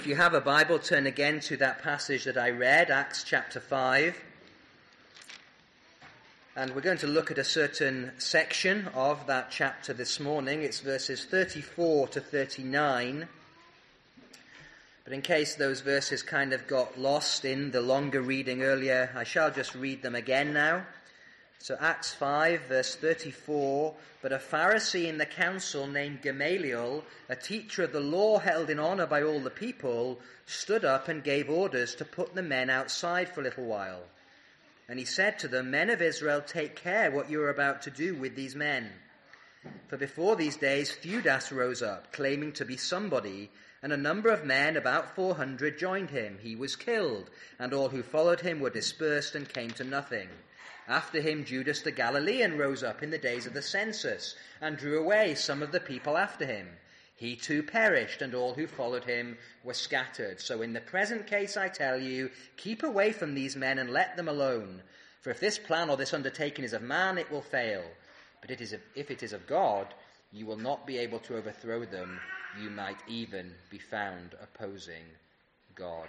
If you have a Bible, turn again to that passage that I read, Acts chapter 5. And we're going to look at a certain section of that chapter this morning. It's verses 34 to 39. But in case those verses kind of got lost in the longer reading earlier, I shall just read them again now. So Acts 5, verse 34, "But a Pharisee in the council named Gamaliel, a teacher of the law held in honor by all the people, stood up and gave orders to put the men outside for a little while. And he said to them, 'Men of Israel, take care what you are about to do with these men. For before these days Theudas rose up, claiming to be somebody, and a number of men, about 400, joined him. He was killed, and all who followed him were dispersed and came to nothing. After him, Judas the Galilean rose up in the days of the census and drew away some of the people after him. He too perished, and all who followed him were scattered. So in the present case, I tell you, keep away from these men and let them alone. For if this plan or this undertaking is of man, it will fail. But if it is of God, you will not be able to overthrow them. You might even be found opposing God.'"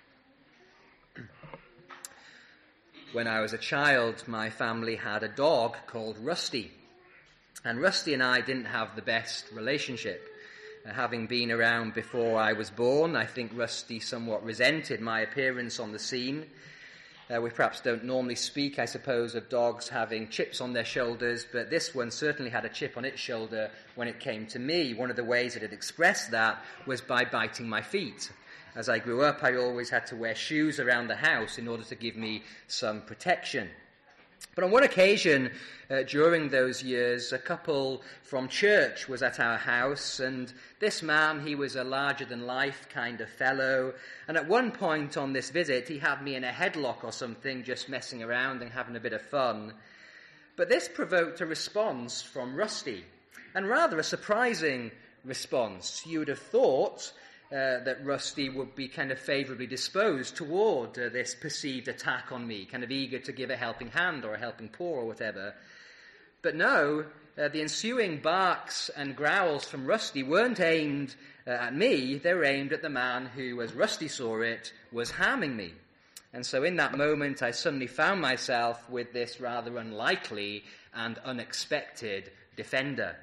When I was a child, my family had a dog called Rusty. And Rusty and I didn't have the best relationship. Having been around before I was born, I think Rusty somewhat resented my appearance on the scene. We perhaps don't normally speak, I suppose, of dogs having chips on their shoulders, but this one certainly had a chip on its shoulder when it came to me. One of the ways that it expressed that was by biting my feet. As I grew up, I always had to wear shoes around the house in order to give me some protection. But on one occasion during those years, a couple from church was at our house, and this man, he was a larger-than-life kind of fellow, and at one point on this visit, he had me in a headlock or something, just messing around and having a bit of fun. But this provoked a response from Rusty, and rather a surprising response. You would have thought that Rusty would be kind of favourably disposed toward this perceived attack on me, kind of eager to give a helping hand or a helping paw or whatever. But no, the ensuing barks and growls from Rusty weren't aimed at me, they were aimed at the man who, as Rusty saw it, was harming me. And so in that moment I suddenly found myself with this rather unlikely and unexpected defender.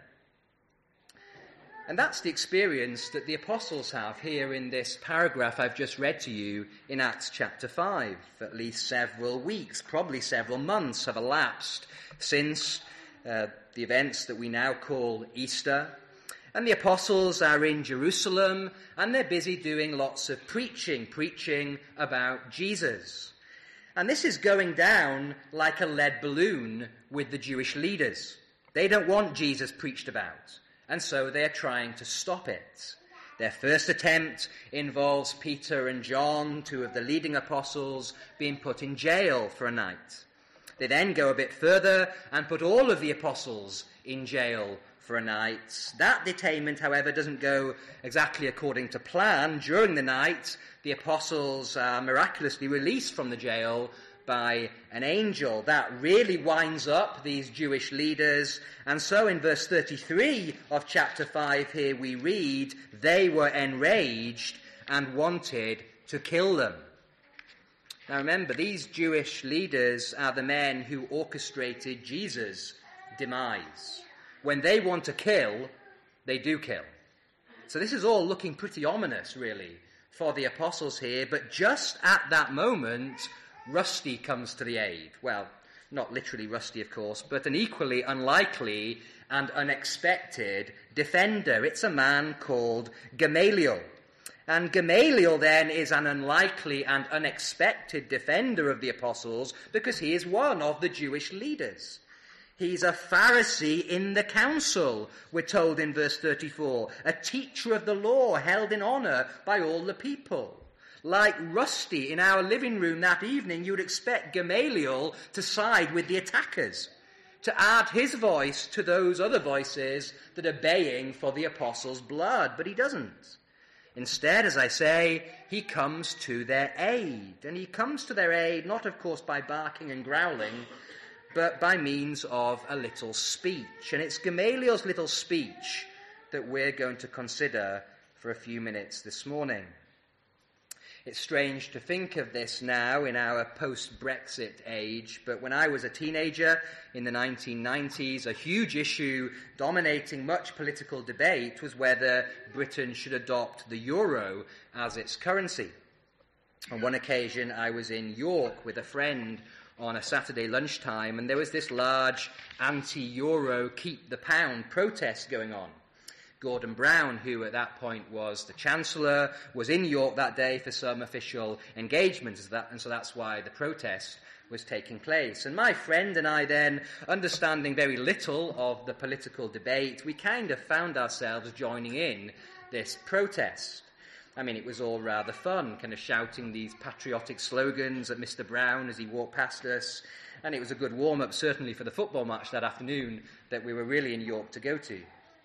And that's the experience that the apostles have here in this paragraph I've just read to you in Acts chapter 5. At least several weeks, probably several months have elapsed since the events that we now call Easter. And the apostles are in Jerusalem, and they're busy doing lots of preaching about Jesus. And this is going down like a lead balloon with the Jewish leaders. They don't want Jesus preached about. And so they're trying to stop it. Their first attempt involves Peter and John, two of the leading apostles, being put in jail for a night. They then go a bit further and put all of the apostles in jail for a night. That detainment, however, doesn't go exactly according to plan. During the night, the apostles are miraculously released from the jail by an angel. That really winds up these Jewish leaders. And so in verse 33 of chapter 5 here we read, "They were enraged and wanted to kill them." Now remember, these Jewish leaders are the men who orchestrated Jesus' demise. When they want to kill, they do kill. So this is all looking pretty ominous, really, for the apostles here. But just at that moment, Rusty comes to the aid. Well, not literally Rusty, of course, but an equally unlikely and unexpected defender. It's a man called Gamaliel. And Gamaliel then is an unlikely and unexpected defender of the apostles because he is one of the Jewish leaders. He's a Pharisee in the council, we're told in verse 34, a teacher of the law held in honor by all the people. Like Rusty in our living room that evening, you would expect Gamaliel to side with the attackers, to add his voice to those other voices that are baying for the apostles' blood, but he doesn't. Instead, as I say, he comes to their aid, and he comes to their aid not, of course, by barking and growling, but by means of a little speech. And it's Gamaliel's little speech that we're going to consider for a few minutes this morning. It's strange to think of this now in our post-Brexit age, but when I was a teenager in the 1990s, a huge issue dominating much political debate was whether Britain should adopt the euro as its currency. On one occasion, I was in York with a friend on a Saturday lunchtime, and there was this large anti-euro keep the pound protest going on. Gordon Brown, who at that point was the Chancellor, was in York that day for some official engagement, and so that's why the protest was taking place. And my friend and I then, understanding very little of the political debate, we kind of found ourselves joining in this protest. I mean, it was all rather fun, kind of shouting these patriotic slogans at Mr. Brown as he walked past us, and it was a good warm-up, certainly, for the football match that afternoon that we were really in York to go to.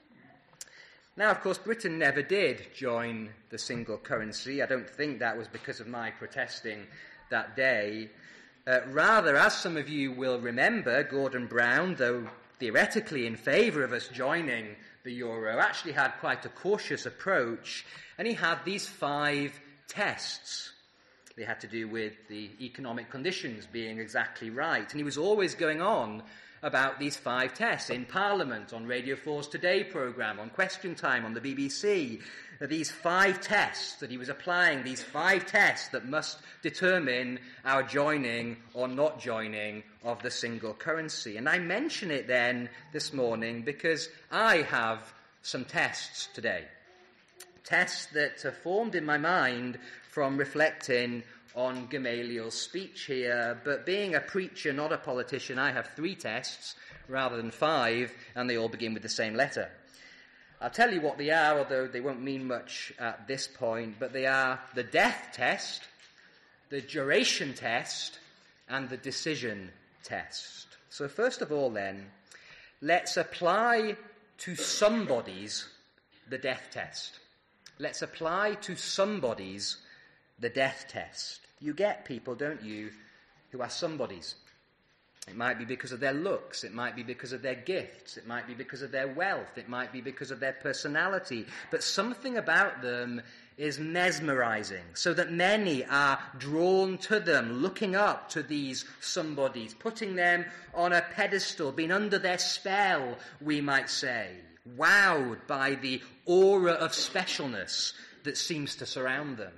Now, of course, Britain never did join the single currency. I don't think that was because of my protesting that day. Rather, as some of you will remember, Gordon Brown, though theoretically in favour of us joining the euro, actually had quite a cautious approach, and he had these 5 tests. They had to do with the economic conditions being exactly right, and he was always going on about these 5 tests in Parliament, on Radio 4's Today programme, on Question Time, on the BBC. These 5 tests that he was applying, these 5 tests that must determine our joining or not joining of the single currency. And I mention it then this morning because I have some tests today. Tests that are formed in my mind from reflecting on Gamaliel's speech here, but being a preacher, not a politician, I have 3 tests rather than 5, and they all begin with the same letter. I'll tell you what they are, although they won't mean much at this point, but they are the death test, the duration test, and the decision test. So first of all then, let's apply to somebody's the death test. Let's apply to somebody's the death test. You get people, don't you, who are somebodies. It might be because of their looks, it might be because of their gifts, it might be because of their wealth, it might be because of their personality, but something about them is mesmerizing, so that many are drawn to them, looking up to these somebodies, putting them on a pedestal, being under their spell, we might say, wowed by the aura of specialness that seems to surround them.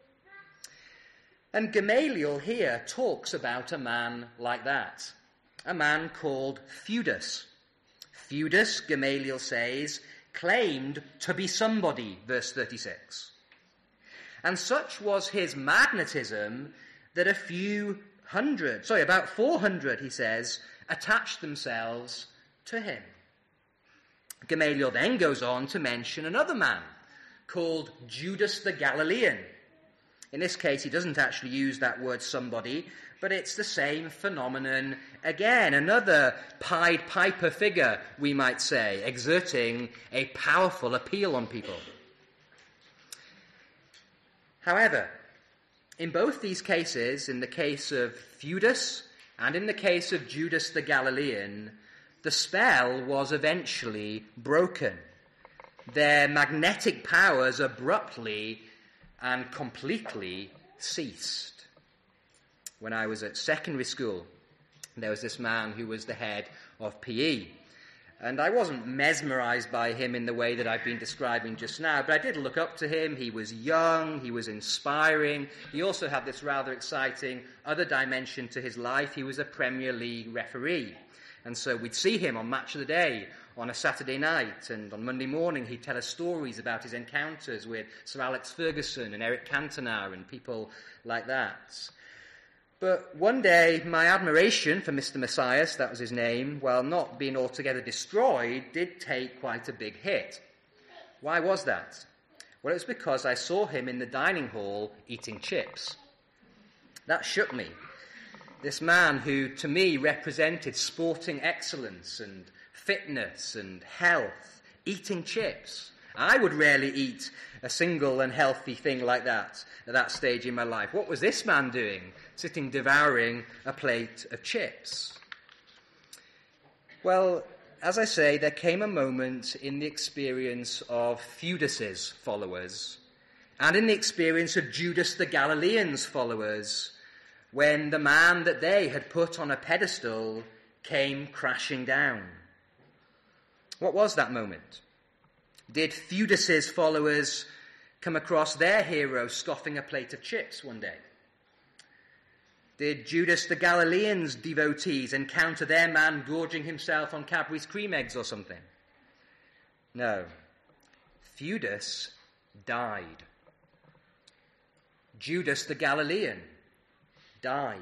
And Gamaliel here talks about a man like that, a man called Theudas. Theudas, Gamaliel says, claimed to be somebody, verse 36. And such was his magnetism that about 400, he says, attached themselves to him. Gamaliel then goes on to mention another man called Judas the Galilean. In this case, he doesn't actually use that word somebody, but it's the same phenomenon again. Another Pied Piper figure, we might say, exerting a powerful appeal on people. However, in both these cases, in the case of Theudas and in the case of Judas the Galilean, the spell was eventually broken. Their magnetic powers abruptly and completely ceased. When I was at secondary school, there was this man who was the head of PE. And I wasn't mesmerized by him in the way that I've been describing just now, but I did look up to him. He was young, he was inspiring. He also had this rather exciting other dimension to his life. He was a Premier League referee. And so we'd see him on Match of the Day on a Saturday night, and on Monday morning he'd tell us stories about his encounters with Sir Alex Ferguson and Eric Cantona and people like that. But one day my admiration for Mr. Messias, that was his name, while not being altogether destroyed, did take quite a big hit. Why was that? Well, it was because I saw him in the dining hall eating chips. That shook me. This man who, to me, represented sporting excellence and fitness and health, eating chips. I would rarely eat a single and healthy thing like that at that stage in my life. What was this man doing? Sitting devouring a plate of chips. Well, as I say, there came a moment in the experience of Theudas's followers, and in the experience of Judas the Galilean's followers, when the man that they had put on a pedestal came crashing down. What was that moment? Did Theudas' followers come across their hero scoffing a plate of chips one day? Did Judas the Galilean's devotees encounter their man gorging himself on Cadbury's cream eggs or something? No. Theudas died. Judas the Galilean died.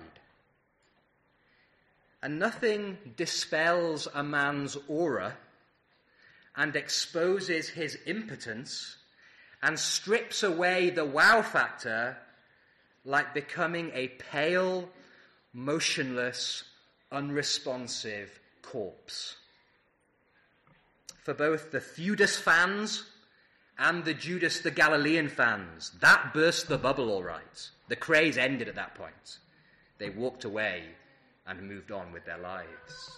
And nothing dispels a man's aura and exposes his impotence and strips away the wow factor like becoming a pale, motionless, unresponsive corpse. For both the Theudas fans and the Judas the Galilean fans, that burst the bubble all right. The craze ended at that point. They walked away and moved on with their lives.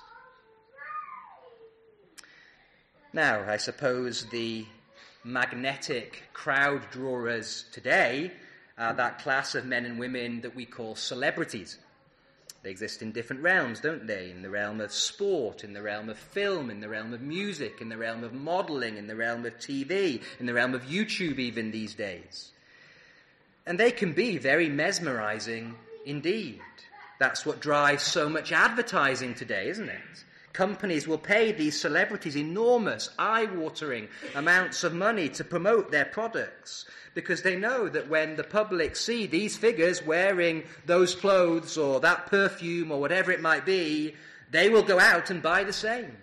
Now, I suppose the magnetic crowd drawers today are that class of men and women that we call celebrities. They exist in different realms, don't they? In the realm of sport, in the realm of film, in the realm of music, in the realm of modelling, in the realm of TV, in the realm of YouTube even these days. And they can be very mesmerising indeed. That's what drives so much advertising today, isn't it? Companies will pay these celebrities enormous, eye-watering amounts of money to promote their products because they know that when the public see these figures wearing those clothes or that perfume or whatever it might be, they will go out and buy the same.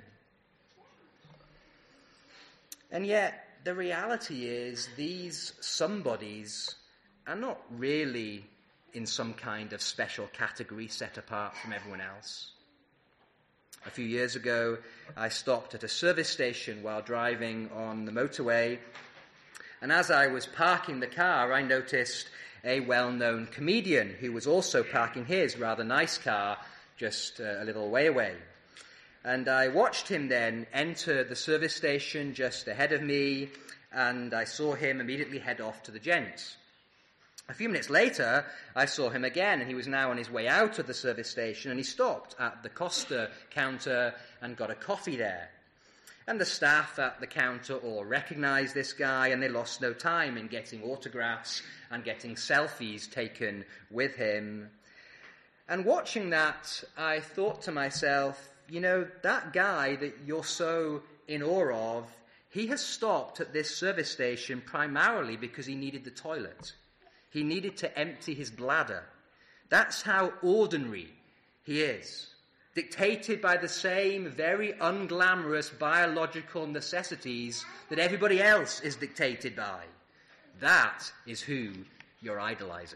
And yet, the reality is these somebodies are not really in some kind of special category set apart from everyone else. A few years ago, I stopped at a service station while driving on the motorway, and as I was parking the car, I noticed a well-known comedian who was also parking his rather nice car just a little way away. And I watched him then enter the service station just ahead of me, and I saw him immediately head off to the gents. A few minutes later, I saw him again, and he was now on his way out of the service station, and he stopped at the Costa counter and got a coffee there. And the staff at the counter all recognized this guy, and they lost no time in getting autographs and getting selfies taken with him. And watching that, I thought to myself, you know, that guy that you're so in awe of, he has stopped at this service station primarily because he needed the toilet. He needed to empty his bladder. That's how ordinary he is, dictated by the same very unglamorous biological necessities that everybody else is dictated by. That is who you're idolizing.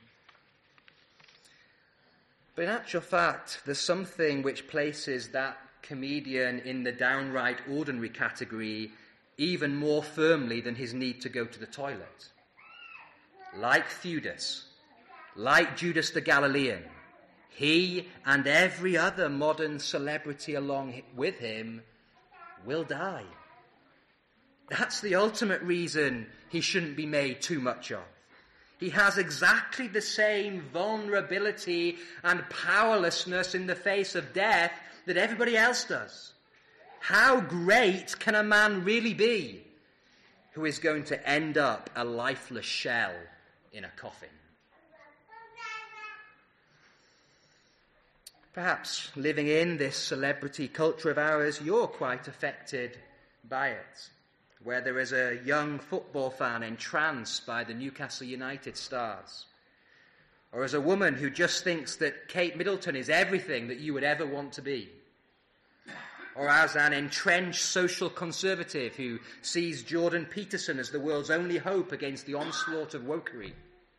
But in actual fact, there's something which places that comedian in the downright ordinary category even more firmly than his need to go to the toilet. Like Theudas, like Judas the Galilean, he and every other modern celebrity along with him will die. That's the ultimate reason he shouldn't be made too much of. He has exactly the same vulnerability and powerlessness in the face of death that everybody else does. How great can a man really be who is going to end up a lifeless shell in a coffin? Perhaps living in this celebrity culture of ours, you're quite affected by it, where there is a young football fan entranced by the Newcastle United stars, or as a woman who just thinks that Kate Middleton is everything that you would ever want to be, or as an entrenched social conservative who sees Jordan Peterson as the world's only hope against the onslaught of wokery.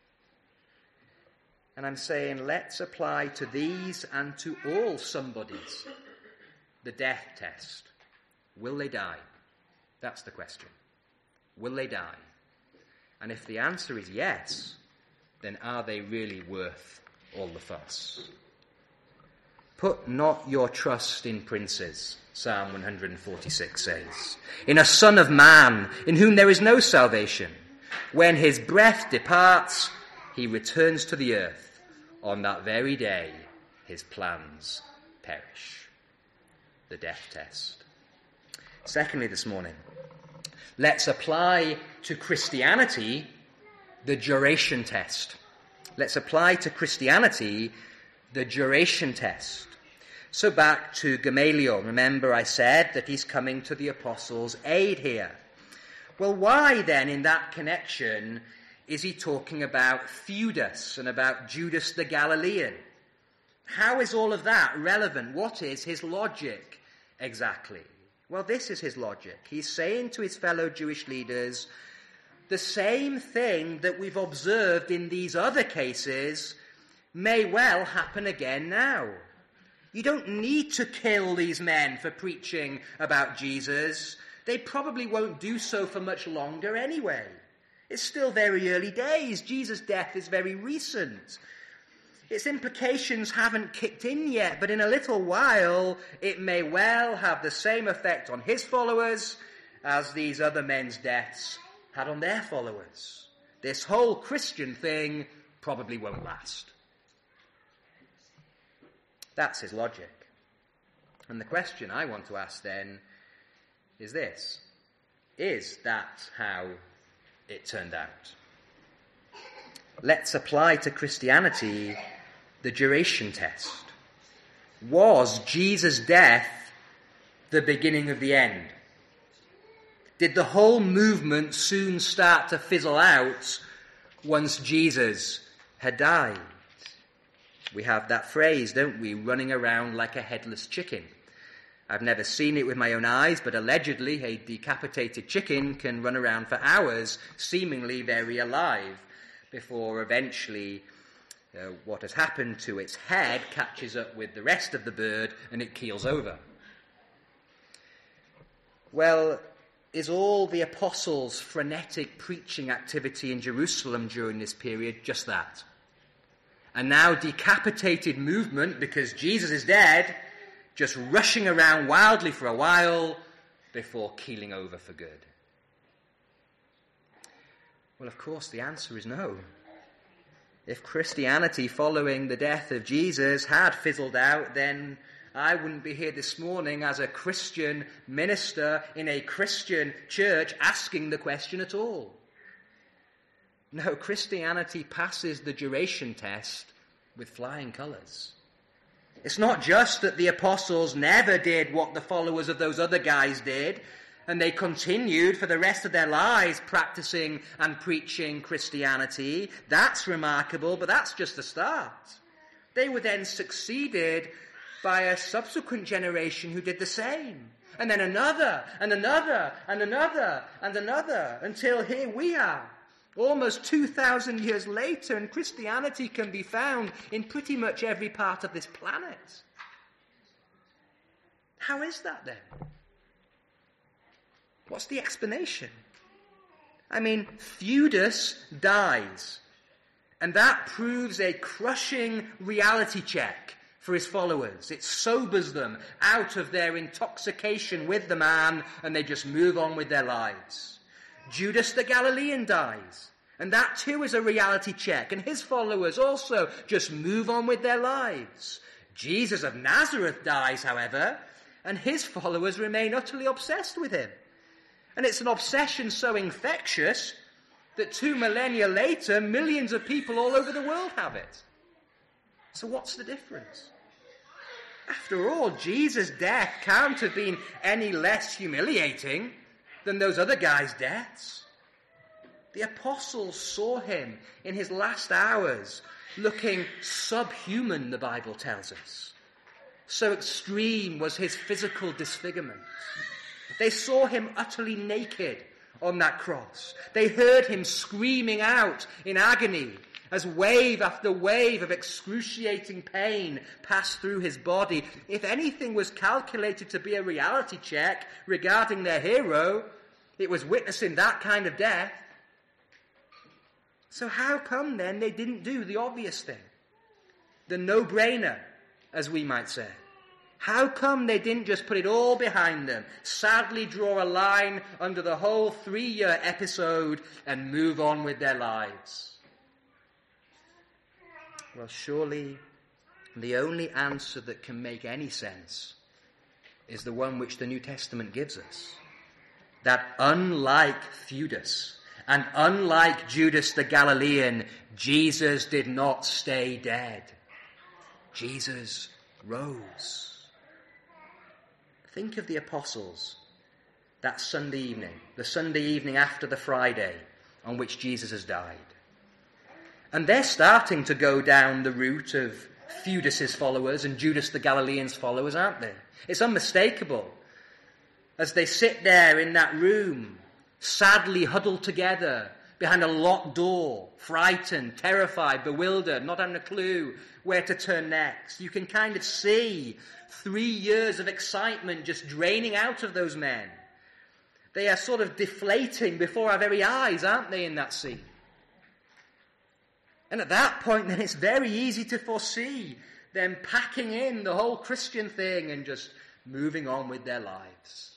And I'm saying, let's apply to these and to all somebodies the death test. Will they die? That's the question. Will they die? And if the answer is yes, then are they really worth all the fuss? Put not your trust in princes, Psalm 146 says, in a son of man in whom there is no salvation. When his breath departs, he returns to the earth. On that very day, his plans perish. The death test. Secondly, this morning, let's apply to Christianity the duration test. Let's apply to Christianity the duration test. So back to Gamaliel. Remember I said that he's coming to the apostles' aid here. Well, why then in that connection is he talking about Theudas and about Judas the Galilean? How is all of that relevant? What is his logic exactly? Well, this is his logic. He's saying to his fellow Jewish leaders, the same thing that we've observed in these other cases may well happen again now. You don't need to kill these men for preaching about Jesus. They probably won't do so for much longer anyway. It's still very early days. Jesus' death is very recent. Its implications haven't kicked in yet, but in a little while it may well have the same effect on his followers as these other men's deaths had on their followers. This whole Christian thing probably won't last. That's his logic. And the question I want to ask then is this: is that how it turned out? Let's apply to Christianity the duration test. Was Jesus' death the beginning of the end? Did the whole movement soon start to fizzle out once Jesus had died? We have that phrase, don't we? Running around like a headless chicken. I've never seen it with my own eyes, but allegedly a decapitated chicken can run around for hours, seemingly very alive, before eventually what has happened to its head catches up with the rest of the bird and it keels over. Well, is all the apostles' frenetic preaching activity in Jerusalem during this period just that? A now decapitated movement because Jesus is dead, just rushing around wildly for a while before keeling over for good? Well, of course, the answer is no. If Christianity following the death of Jesus had fizzled out, then I wouldn't be here this morning as a Christian minister in a Christian church asking the question at all. No, Christianity passes the duration test with flying colours. It's not just that the apostles never did what the followers of those other guys did, and they continued for the rest of their lives practicing and preaching Christianity. That's remarkable, but that's just the start. They were then succeeded by a subsequent generation who did the same. And then another, and another, and another, and another, until here we are, almost 2,000 years later, and Christianity can be found in pretty much every part of this planet. How is that then? What's the explanation? I mean, Theudas dies, and that proves a crushing reality check for his followers. It sobers them out of their intoxication with the man, and they just move on with their lives. Judas the Galilean dies, and that too is a reality check, and his followers also just move on with their lives. Jesus of Nazareth dies, however, and his followers remain utterly obsessed with him. And it's an obsession so infectious that 2 millennia later, millions of people all over the world have it. So what's the difference? After all, Jesus' death can't have been any less humiliating than those other guys' deaths. The apostles saw him in his last hours looking subhuman, the Bible tells us. So extreme was his physical disfigurement. They saw him utterly naked on that cross. They heard him screaming out in agony as wave after wave of excruciating pain passed through his body. If anything was calculated to be a reality check regarding their hero, it was witnessing that kind of death. So how come then they didn't do the obvious thing? The no-brainer, as we might say. How come they didn't just put it all behind them, sadly draw a line under the whole 3-year episode and move on with their lives? Well, surely the only answer that can make any sense is the one which the New Testament gives us. That unlike Theudas and unlike Judas the Galilean, Jesus did not stay dead. Jesus rose. Think of the apostles that Sunday evening, the Sunday evening after the Friday on which Jesus has died. And they're starting to go down the route of Theudas' followers and Judas the Galilean's followers, aren't they? It's unmistakable. As they sit there in that room, sadly huddled together behind a locked door, frightened, terrified, bewildered, not having a clue where to turn next. You can kind of see 3 years of excitement just draining out of those men. They are sort of deflating before our very eyes, aren't they, in that scene? And at that point, then it's very easy to foresee them packing in the whole Christian thing and just moving on with their lives.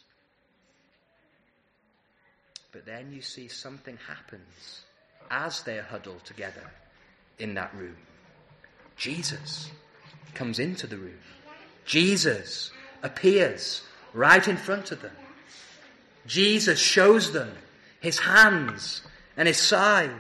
But then you see something happens as they're huddled together in that room. Jesus comes into the room. Jesus appears right in front of them. Jesus shows them his hands and his side.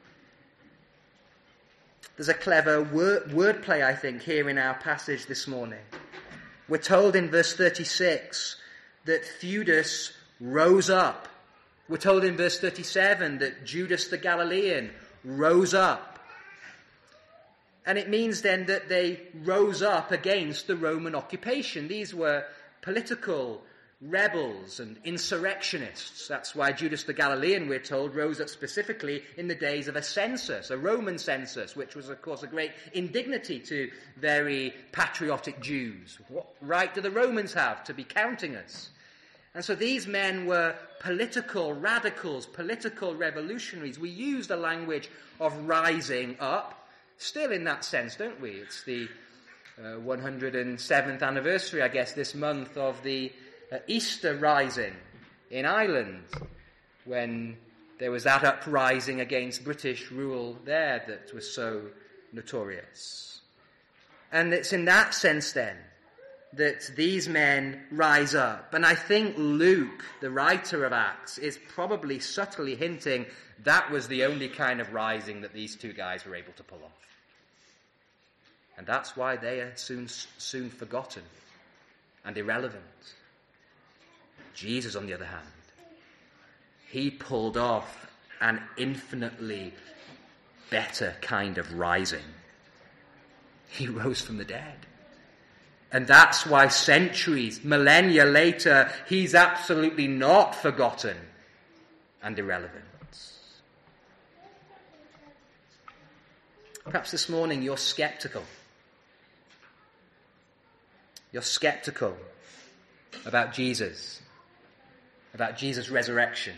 There's a clever wordplay, I think, here in our passage this morning. We're told in verse 36 that Theudas rose up. We're told in verse 37 that Judas the Galilean rose up. And it means then that they rose up against the Roman occupation. These were political rebels and insurrectionists. That's why Judas the Galilean, we're told, rose up specifically in the days of a census, a Roman census, which was, of course, a great indignity to very patriotic Jews. What right do the Romans have to be counting us? And so these men were political radicals, political revolutionaries. We use the language of rising up, still in that sense, don't we? It's the 107th anniversary, I guess, this month of the Easter Rising in Ireland, when there was that uprising against British rule there that was so notorious. And it's in that sense then that these men rise up. And I think Luke, the writer of Acts, is probably subtly hinting that was the only kind of rising that these two guys were able to pull off. And that's why they are soon forgotten and irrelevant. Jesus, on the other hand, he pulled off an infinitely better kind of rising. He rose from the dead. And that's why centuries, millennia later, he's absolutely not forgotten and irrelevant. Perhaps this morning you're skeptical. You're skeptical about Jesus' resurrection.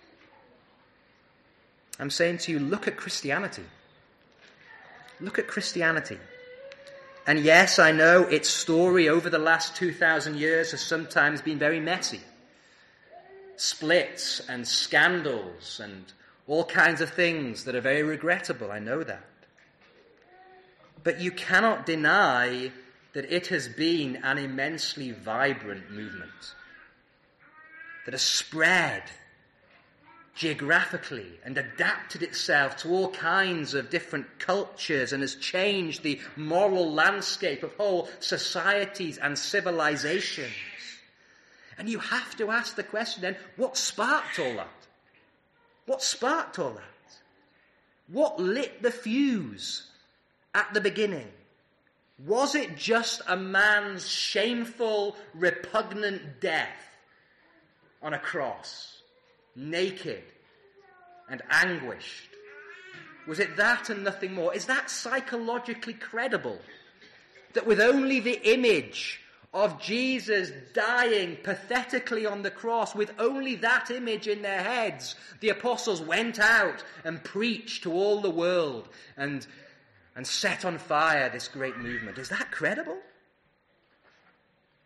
I'm saying to you, look at Christianity. Look at Christianity. And yes, I know its story over the last 2,000 years has sometimes been very messy. Splits and scandals and all kinds of things that are very regrettable, I know that. But you cannot deny that it has been an immensely vibrant movement that has spread geographically and adapted itself to all kinds of different cultures and has changed the moral landscape of whole societies and civilizations. And you have to ask the question then, what sparked all that? What sparked all that? What lit the fuse at the beginning? Was it just a man's shameful, repugnant death on a cross, naked and anguished? Was it that and nothing more? Is that psychologically credible? That with only the image of Jesus dying pathetically on the cross, with only that image in their heads, the apostles went out and preached to all the world and set on fire this great movement? Is that credible?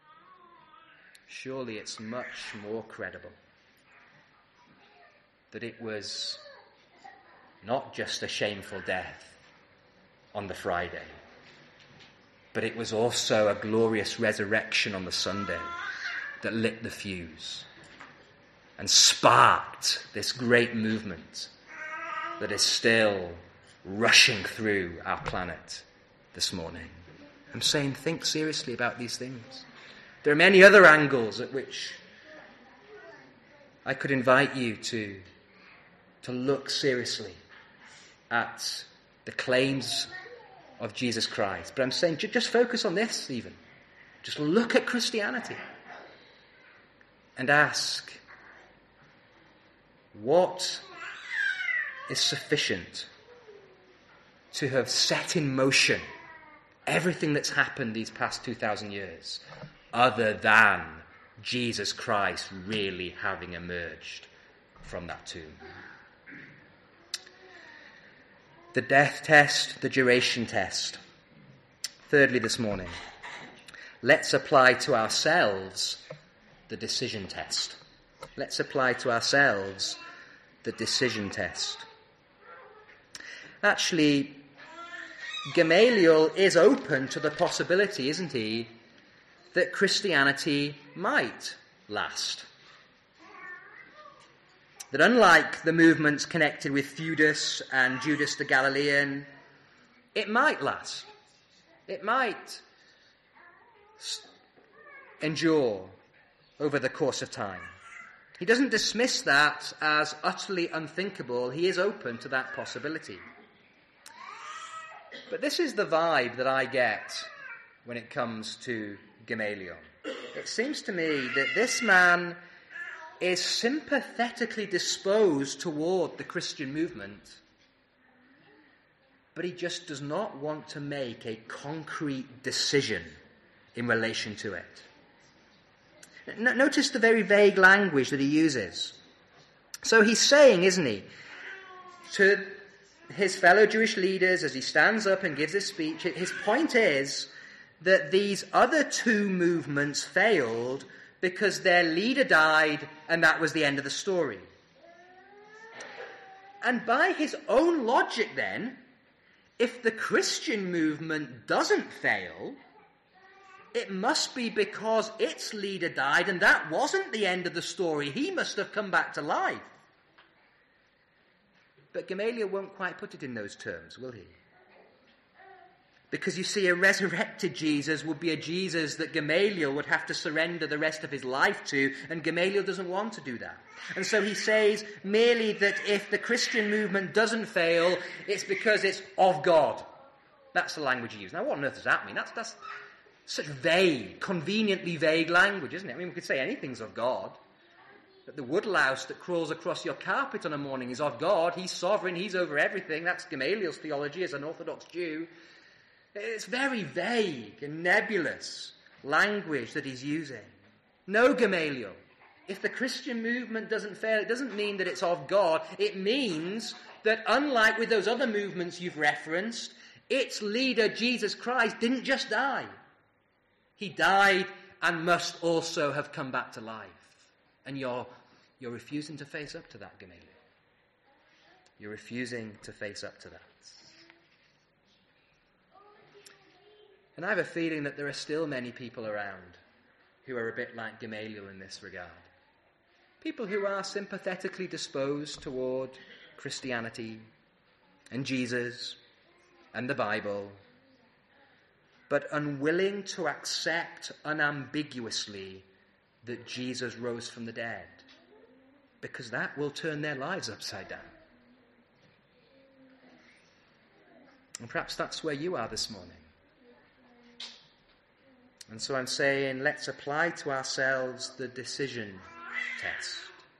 surely it's much more credible that it was not just a shameful death on the Friday, but it was also a glorious resurrection on the Sunday that lit the fuse and sparked this great movement that is still rushing through our planet this morning. I'm saying think seriously about these things. There are many other angles at which I could invite you to look seriously at the claims of Jesus Christ. But I'm saying just focus on this even. Just look at Christianity and ask, what is sufficient to have set in motion everything that's happened these past 2,000 years, other than Jesus Christ really having emerged from that tomb? The death test, the duration test. Thirdly this morning, let's apply to ourselves the decision test. Let's apply to ourselves the decision test. Actually, Gamaliel is open to the possibility, isn't he, that Christianity might last. That unlike the movements connected with Theudas and Judas the Galilean, it might last. It might endure over the course of time. He doesn't dismiss that as utterly unthinkable. He is open to that possibility. But this is the vibe that I get when it comes to Gamaliel. It seems to me that this man is sympathetically disposed toward the Christian movement, but he just does not want to make a concrete decision in relation to it. Notice the very vague language that he uses. So he's saying, isn't he, to his fellow Jewish leaders as he stands up and gives his speech, his point is that these other two movements failed because their leader died and that was the end of the story. And by his own logic then, if the Christian movement doesn't fail, it must be because its leader died and that wasn't the end of the story. He must have come back to life. But Gamaliel won't quite put it in those terms, will he? Because you see, a resurrected Jesus would be a Jesus that Gamaliel would have to surrender the rest of his life to, and Gamaliel doesn't want to do that. And so he says merely that if the Christian movement doesn't fail, it's because it's of God. That's the language he used. Now, what on earth does that mean? That's such vague, conveniently vague language, isn't it? I mean, we could say anything's of God. That the woodlouse that crawls across your carpet on a morning is of God. He's sovereign. He's over everything. That's Gamaliel's theology as an Orthodox Jew. It's very vague and nebulous language that he's using. No, Gamaliel. If the Christian movement doesn't fail, it doesn't mean that it's of God. It means that unlike with those other movements you've referenced, its leader, Jesus Christ, didn't just die. He died and must also have come back to life. And you're refusing to face up to that, Gamaliel. You're refusing to face up to that. And I have a feeling that there are still many people around who are a bit like Gamaliel in this regard. People who are sympathetically disposed toward Christianity and Jesus and the Bible, but unwilling to accept unambiguously that Jesus rose from the dead, because that will turn their lives upside down. And perhaps that's where you are this morning. And so I'm saying, let's apply to ourselves the decision test.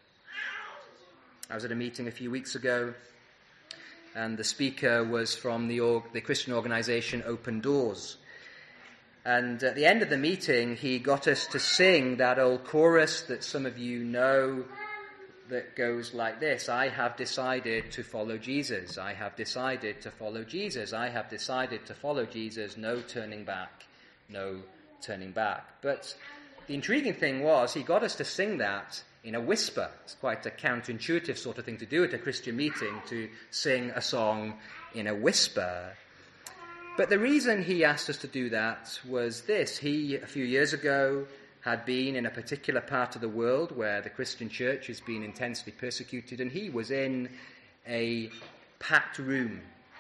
I was at a meeting a few weeks ago, and the speaker was from the Christian organization Open Doors. And at the end of the meeting, he got us to sing that old chorus that some of you know that goes like this: I have decided to follow Jesus. I have decided to follow Jesus. I have decided to follow Jesus. No turning back. No turning back. But the intriguing thing was he got us to sing that in a whisper. It's quite a counterintuitive sort of thing to do at a Christian meeting, to sing a song in a whisper. But the reason he asked us to do that was this. He, a few years ago, had been in a particular part of the world where the Christian church has been intensely persecuted, and he was in a packed room,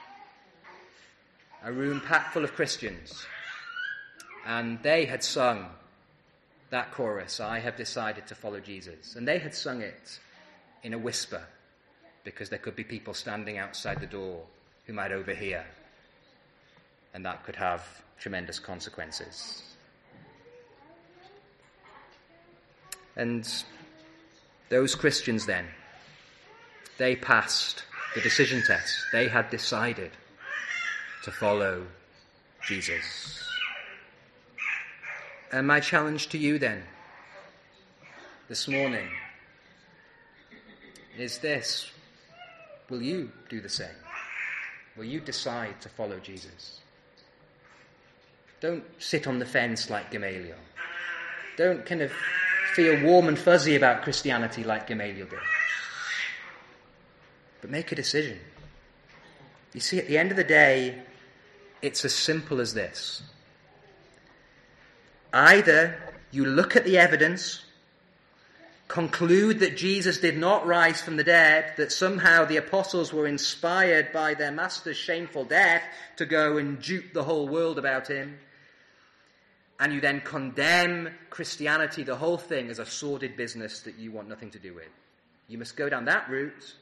a room packed full of Christians, and they had sung that chorus, "I have decided to follow Jesus," and they had sung it in a whisper because there could be people standing outside the door who might overhear, and that could have tremendous consequences. And those Christians then, they passed the decision test. They had decided to follow Jesus. And my challenge to you then, this morning, is this. Will you do the same? Will you decide to follow Jesus? Don't sit on the fence like Gamaliel. Don't kind of feel warm and fuzzy about Christianity like Gamaliel did. But make a decision. You see, at the end of the day, it's as simple as this. Either you look at the evidence, conclude that Jesus did not rise from the dead, that somehow the apostles were inspired by their master's shameful death to go and dupe the whole world about him, and you then condemn Christianity, the whole thing, as a sordid business that you want nothing to do with. You must go down that route.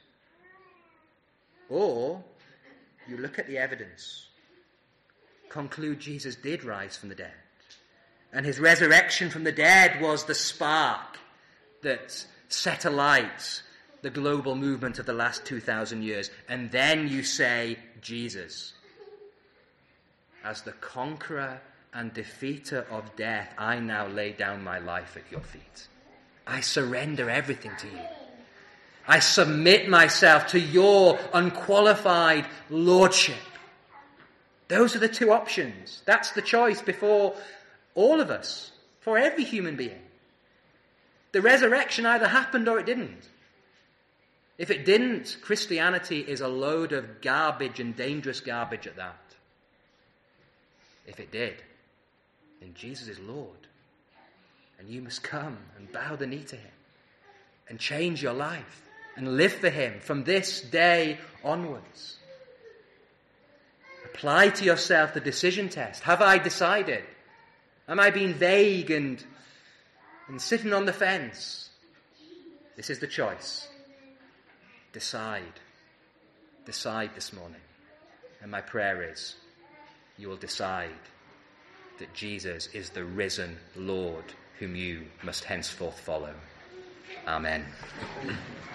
Or you look at the evidence, conclude Jesus did rise from the dead, and his resurrection from the dead was the spark that set alight the global movement of the last 2,000 years. And then you say, Jesus, as the conqueror and defeater of death, I now lay down my life at your feet. I surrender everything to you. I submit myself to your unqualified lordship. Those are the two options. That's the choice before all of us, for every human being. The resurrection either happened or it didn't. If it didn't, Christianity is a load of garbage, and dangerous garbage at that. If it did, then Jesus is Lord, and you must come and bow the knee to him and change your life and live for him from this day onwards. Apply to yourself the decision test. Have I decided? Am I being vague and sitting on the fence? This is the choice. Decide. Decide this morning. And my prayer is, you will decide that Jesus is the risen Lord whom you must henceforth follow. Amen.